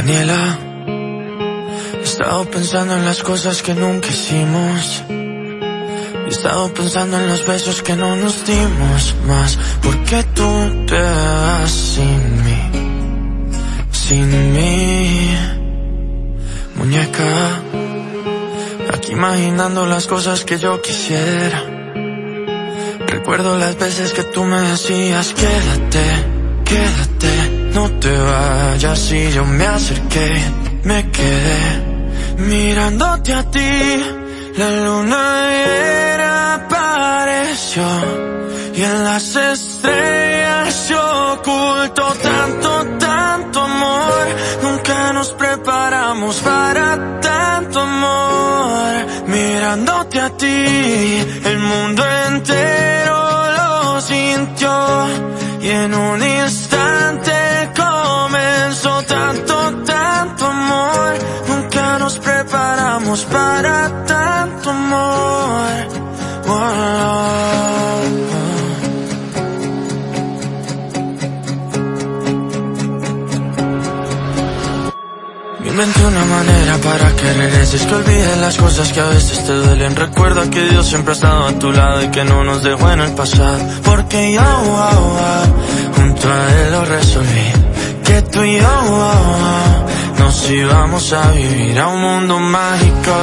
Daniela, he estado pensando en las cosas que nunca hicimos. He estado pensando en los besos que no nos dimos más. ¿Por qué tú te vas sin mí? Sin mí, muñeca. Aquí imaginando las cosas que yo quisiera. Recuerdo las veces que tú me decías: quédate, quédate, no te vayas. Y yo me acerqué, me quedé mirándote a ti. La luna llena apareció y en las estrellas se ocultó tanto, tanto amor. Nunca nos preparamos para tanto amor. Mirándote a ti, el mundo entero lo sintió y en un instante comenzó tanto, tanto amor. Nunca nos preparamos para tanto amor. Inventé una manera para que regreses, que olvides las cosas que a veces te duelen. Recuerda que Dios siempre ha estado a tu lado y que no nos dejó en el pasado. Porque yo, junto a Él lo resolví, que tú y yo, nos íbamos a vivir a un mundo mágico,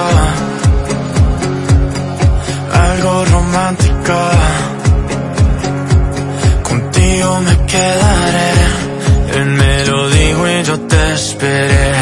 algo romántico. Contigo me quedaré, Él me lo dijo y yo te esperé.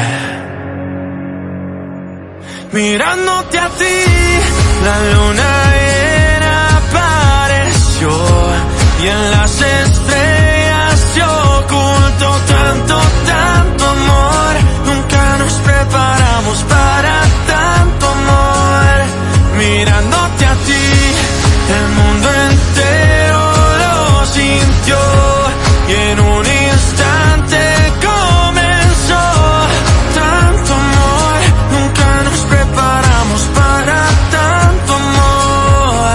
Mirándote a ti, la luna llena apareció y en las estrellas se ocultó tanto, tanto amor. Nunca nos preparamos para tanto amor. Mirándote a ti, el mundo entero lo sintió y en un instante comenzó tanto amor. Nunca nos preparamos para tanto amor.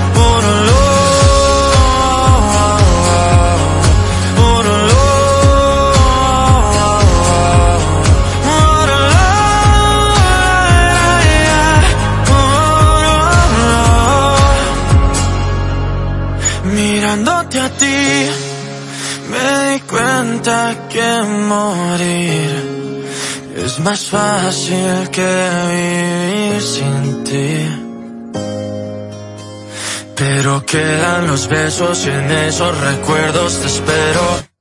Mirándote a ti, me di cuenta que morir es más fácil que vivir sin ti. Pero quedan los besos y en esos recuerdos te espero.